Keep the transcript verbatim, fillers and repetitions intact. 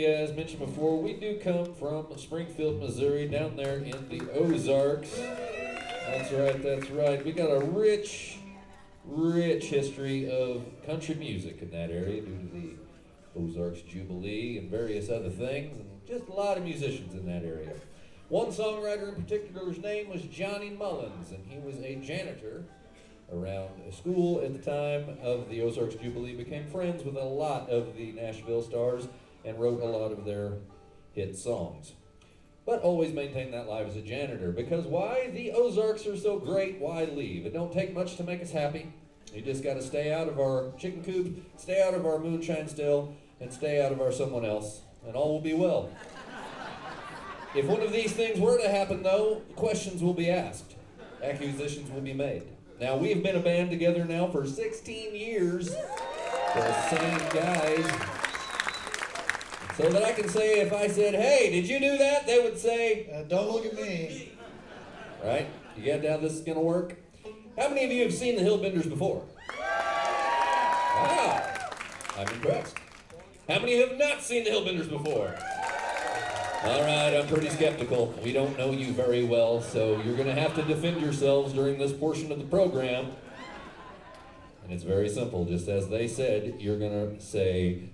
as mentioned before, we do come from Springfield, Missouri, down there in the Ozarks. That's right, that's right. We got a rich, rich history of country music in that area due to the Ozarks Jubilee and various other things, and just a lot of musicians in that area. One songwriter in particular's name was Johnny Mullins, and he was a janitor around a school at the time of the Ozarks Jubilee, became friends with a lot of the Nashville stars, and wrote a lot of their hit songs. But always maintained that life as a janitor, because why? The Ozarks are so great, why leave? It don't take much to make us happy. You just gotta stay out of our chicken coop, stay out of our moonshine still, and stay out of our someone else, and all will be well. If one of these things were to happen, though, questions will be asked. Accusations will be made. Now, we have been a band together now for sixteen years, the same guys, so that I can say, if I said, hey, did you do that? They would say, Uh, don't look at me. right? You get how this is gonna work? How many of you have seen the Hillbenders before? Wow, I'm impressed. How many have not seen the Hillbenders before? All right, I'm pretty skeptical. We don't know you very well, so you're gonna have to defend yourselves during this portion of the program. And it's very simple, just as they said, you're gonna say,